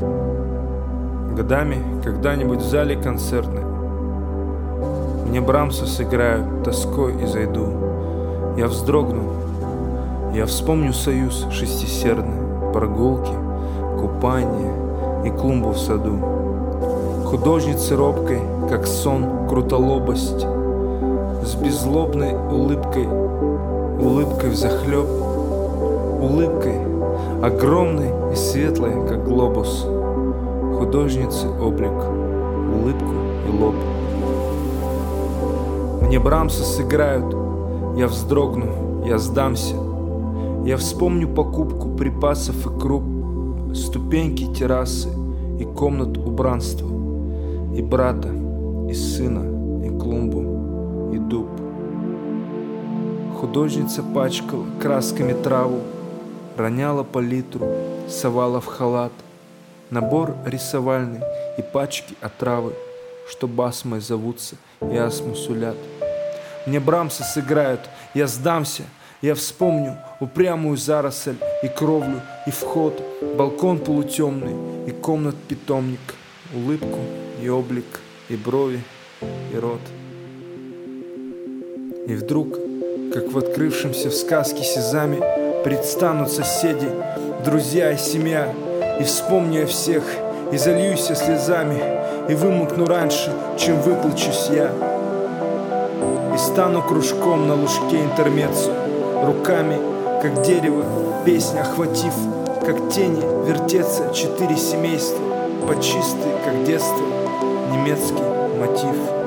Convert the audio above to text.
Годами когда-нибудь в зале концертной мне Брамса сыграют, тоской и зайду. Я вздрогну, я вспомню союз шестисердный, прогулки, купание и клумбу в саду. Художницы робкой, как сон, крутолобость, с беззлобной улыбкой, улыбкой взахлеб, улыбкой огромной и светлой, как глобус. Художницы облик, улыбку и лоб. Мне Брамса сыграют, я вздрогну, я сдамся. Я вспомню покупку припасов и круп, ступеньки террасы и комнат убранства, и брата, и сына, и клумбу, и дуб. Художница пачкала красками траву, роняла палитру, совала в халат, набор рисовальный и пачки отравы, что басмой зовутся и астму сулят. Мне Брамса сыграют, я сдамся, я вспомню упрямую заросль и кровлю, и вход, балкон полутемный, и комнат-питомник, улыбку и облик, и брови, и рот. И вдруг, как в открывшемся в сказке Сезаме, предстанут соседи, друзья и семья, и вспомню я всех, и зальюсь я слезами, и вымокну раньше, чем выплачусь я. И стану кружком на лужке интермеццо, руками, как дерево, песнь охватив, как тени вертеться 4 семейства, под чистый, как детство, немецкий мотив.